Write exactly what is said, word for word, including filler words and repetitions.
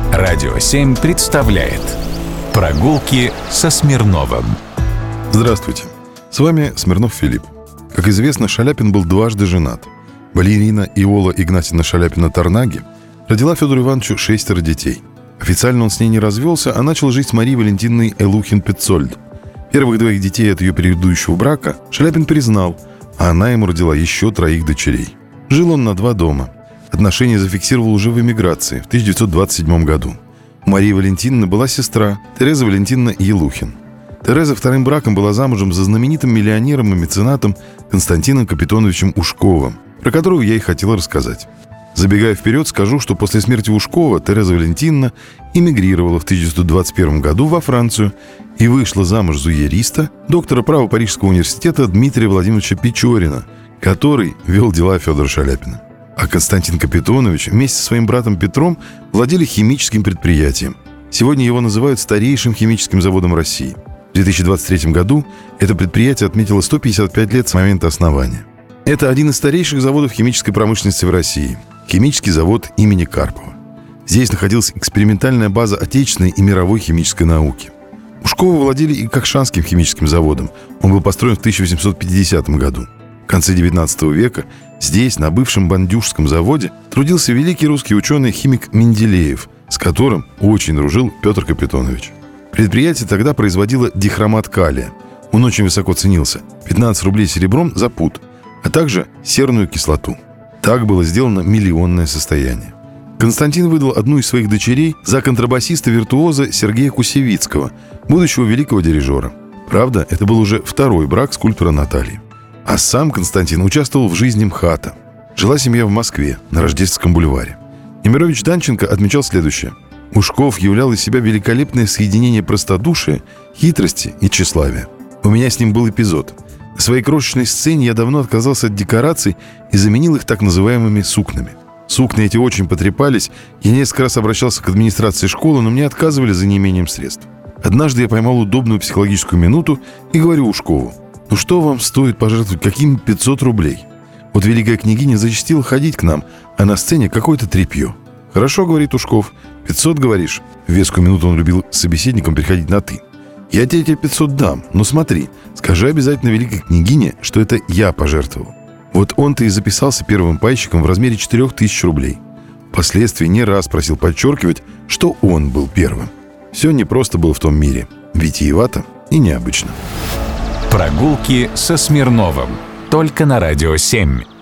Радио семь представляет «Прогулки со Смирновым». Здравствуйте, с вами Смирнов Филипп. Как известно, Шаляпин был дважды женат. Балерина Иола Игнатьевна Шаляпина-Тарнаги родила Федору Ивановичу шестеро детей. Официально он с ней не развелся, а начал жить с Марией Валентиновной Элухин-Петцольд. Первых двоих детей от ее предыдущего брака Шаляпин признал, а она ему родила еще троих дочерей. Жил он на два дома. Отношения зафиксировал уже в эмиграции в тысяча девятьсот двадцать седьмом году. У Марии Валентиновны была сестра Тереза Валентиновна Елухин. Тереза вторым браком была замужем за знаменитым миллионером и меценатом Константином Капитоновичем Ушковым, про которого я и хотел рассказать. Забегая вперед, скажу, что после смерти Ушкова Тереза Валентиновна эмигрировала в тысяча девятьсот двадцать первом году во Францию и вышла замуж за юриста, доктора права Парижского университета Дмитрия Владимировича Печорина, который вел дела Федора Шаляпина. А Константин Капитонович вместе со своим братом Петром владели химическим предприятием. Сегодня его называют старейшим химическим заводом России. В две тысячи двадцать третьем году это предприятие отметило сто пятьдесят пять лет с момента основания. Это один из старейших заводов химической промышленности в России – химический завод имени Карпова. Здесь находилась экспериментальная база отечественной и мировой химической науки. Ушковы владели и Кокшанским химическим заводом. Он был построен в тысяча восемьсот пятидесятом году. В конце девятнадцатого века здесь, на бывшем Бандюжском заводе, трудился великий русский ученый-химик Менделеев, с которым очень дружил Петр Капитонович. Предприятие тогда производило дихромат калия. Он очень высоко ценился – пятнадцать рублей серебром за пуд, а также серную кислоту. Так было сделано миллионное состояние. Константин выдал одну из своих дочерей за контрабасиста-виртуоза Сергея Кусевицкого, будущего великого дирижера. Правда, это был уже второй брак скульптора Натальи. А сам Константин участвовал в жизни МХАТа. Жила семья в Москве, на Рождественском бульваре. Немирович Данченко отмечал следующее. Ушков являл из себя великолепное соединение простодушия, хитрости и тщеславия. У меня с ним был эпизод. На своей крошечной сцене я давно отказался от декораций и заменил их так называемыми сукнами. Сукны эти очень потрепались, я несколько раз обращался к администрации школы, но мне отказывали за неимением средств. Однажды я поймал удобную психологическую минуту и говорю Ушкову: «Ну что вам стоит пожертвовать какими пятьсот рублей? Вот великая княгиня зачастила ходить к нам, а на сцене какое-то тряпье». «Хорошо, — говорит Ушков, — пятьсот, говоришь?» В вескую минуту он любил с собеседником переходить на «ты». «Я тебе эти пятьсот дам, но смотри, скажи обязательно великой княгине, что это я пожертвовал». Вот он-то и записался первым пайщиком в размере четырех тысяч рублей. Впоследствии не раз просил подчеркивать, что он был первым. Все непросто было в том мире, витиевато и необычно. «Прогулки со Смирновым» только на Радио семь.